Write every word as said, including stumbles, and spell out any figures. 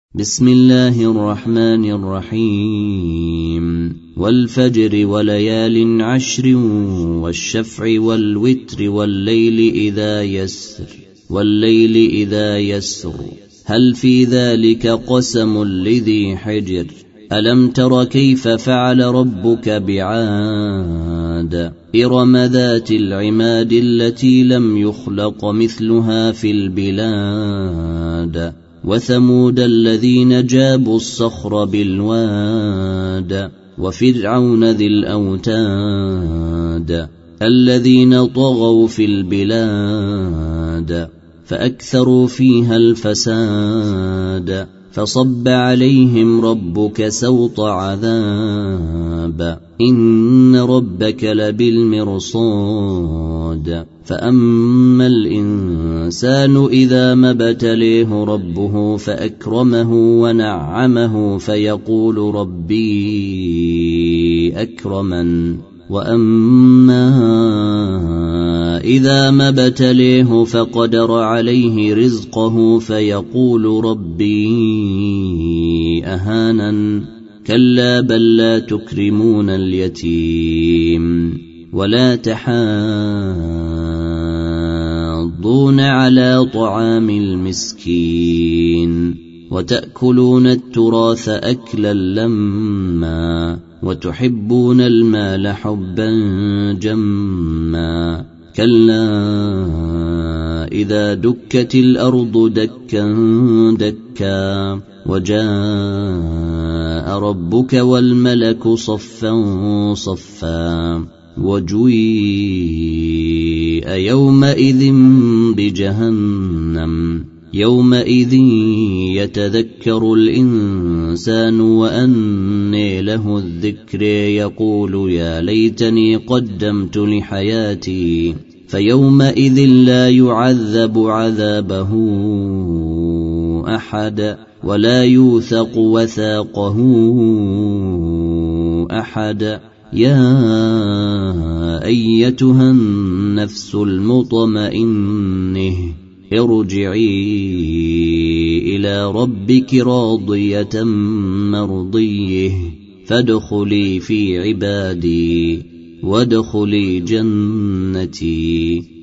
بسم الله الرحمن الرحيم والفجر وليال عشر والشفع والوتر والليل إذا يسر والليل إذا يسر هل في ذلك قسم لذي حجر ألم تر كيف فعل ربك بعاد إرم ذات العماد التي لم يخلق مثلها في البلاد وثمود الذين جابوا الصخر بالواد وفرعون ذي الأوتاد الذين طغوا في البلاد فأكثروا فيها الفساد فصب عليهم ربك سوط عذاب إن ربك لبالمرصاد فأما الإنسان إذا ما ابتليه ربه فأكرمه ونعمه فيقول ربي أكرمن وأما إذا ما ابتليه فقدر عليه رزقه فيقول ربي أهانن كلا بل لا تكرمون اليتيم ولا تحاضون على طعام المسكين وتأكلون التراث أكلا لما وتحبون المال حبا جما كلا إذا دكت الأرض دكا دكا وجاء ربك والملك صفا صفا وجيء يومئذ بجهنم يومئذ يتذكر الإنسان وأنى له الذكر يقول يا ليتني قدمت لحياتي فيومئذ لا يعذب عذابه أحد ولا يوثق وثاقه أحد يا أيتها النفس المطمئنة ارجعي إلى ربك راضية مرضية فادخلي في عبادي وادخلي جنتي.